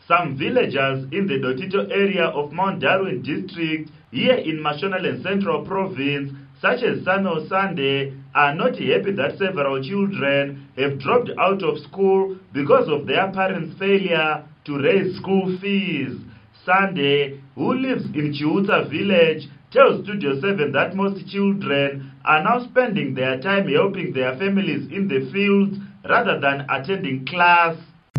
Some villagers in the Dotito area of Mount Darwin district here in Mashonaland Central Province, such as Samuel Sunday, are not happy that several children have dropped out of school because of their parents' failure to raise school fees. Sunday, who lives in Chiuta village, tells Studio 7 that most children are now spending their time helping their families in the fields rather than attending class.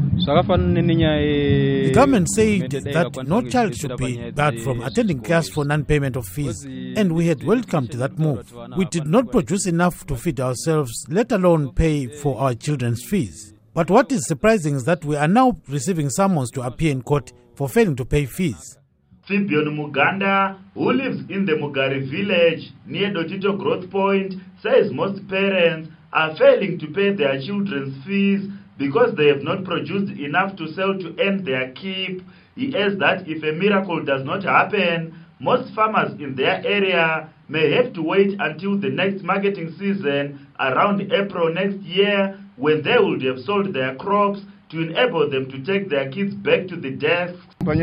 The government said that no child should be barred from attending class for non-payment of fees, and we had welcomed that move. We did not produce enough to feed ourselves, let alone pay for our children's fees. But what is surprising is that we are now receiving summons to appear in court for failing to pay fees. Fibion Muganda, who lives in the Mugari village near Dotito Growth Point, says most parents are failing to pay their children's fees because they have not produced enough to sell to earn their keep. He adds that if a miracle does not happen, most farmers in their area may have to wait until the next marketing season around April next year, when they would have sold their crops to enable them to take their kids back to the desks.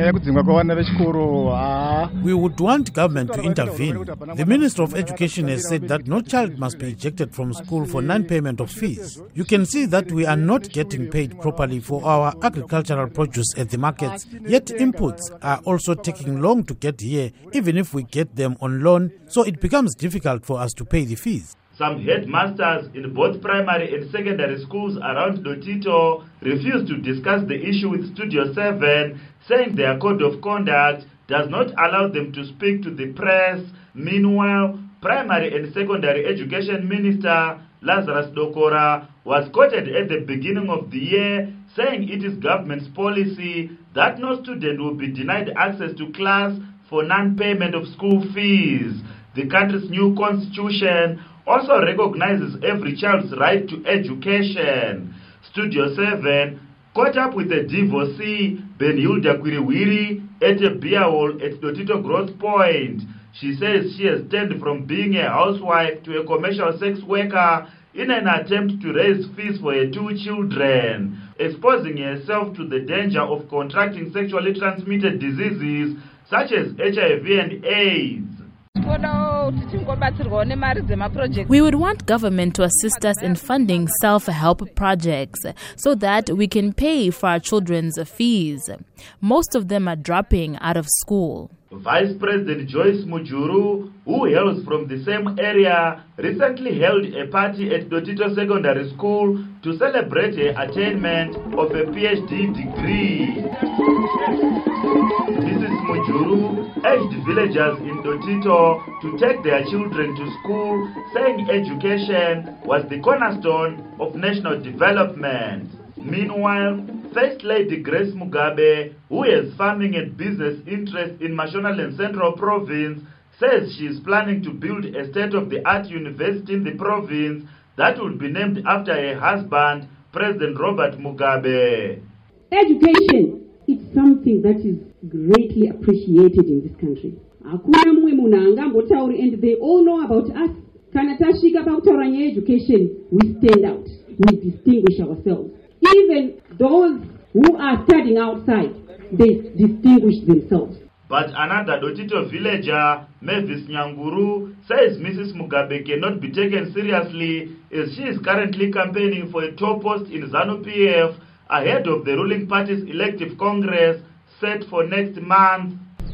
We would want government to intervene. The Minister of Education has said that no child must be ejected from school for non-payment of fees. You can see that we are not getting paid properly for our agricultural produce at the markets, yet inputs are also taking long to get here, even if we get them on loan, so it becomes difficult for us to pay the fees. Some headmasters in both primary and secondary schools around Dotito refuse to discuss the issue with Studio 7, saying their code of conduct does not allow them to speak to the press. Meanwhile, Primary and Secondary Education Minister Lazarus Dokora was quoted at the beginning of the year saying it is government's policy that no student will be denied access to class for non-payment of school fees. The country's new constitution also recognizes every child's right to education. Studio 7 caught up with a divorcee, Benhilda Kwiriwiri, at a beer hall at Dotito Growth Point. She says she has turned from being a housewife to a commercial sex worker in an attempt to raise fees for her 2 children, exposing herself to the danger of contracting sexually transmitted diseases such as HIV and AIDS. We would want government to assist us in funding self-help projects so that we can pay for our children's fees. Most of them are dropping out of school. Vice President Joyce Mujuru, who hails from the same area, recently held a party at Dotito Secondary School to celebrate her attainment of a PhD degree. Mrs. Mujuru urged villagers in Dotito to take their children to school, saying education was the cornerstone of national development. Meanwhile, First Lady Grace Mugabe, who has farming and business interests in Mashonaland Central Province, says she is planning to build a state-of-the-art university in the province that will be named after her husband, President Robert Mugabe. Education is something that is greatly appreciated in this country. And they all know about us. Education, we stand out. We distinguish ourselves. Even those who are studying outside, they distinguish themselves. But another Dotito villager, Mavis Nyanguru, says Mrs. Mugabe cannot be taken seriously as she is currently campaigning for a top post in ZANU-PF ahead of the ruling party's elective congress set for next month.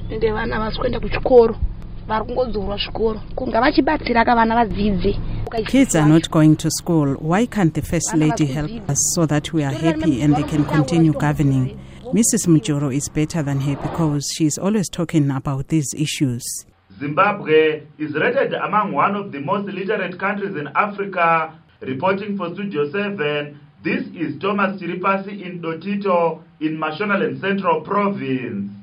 Kids are not going to school. Why can't the First Lady help us so that we are happy and they can continue governing? Mrs. Mujuru is better than her because she is always talking about these issues. Zimbabwe is rated among one of the most literate countries in Africa. Reporting for Studio 7, this is Thomas Chiripasi in Dotito in Mashonaland Central Province.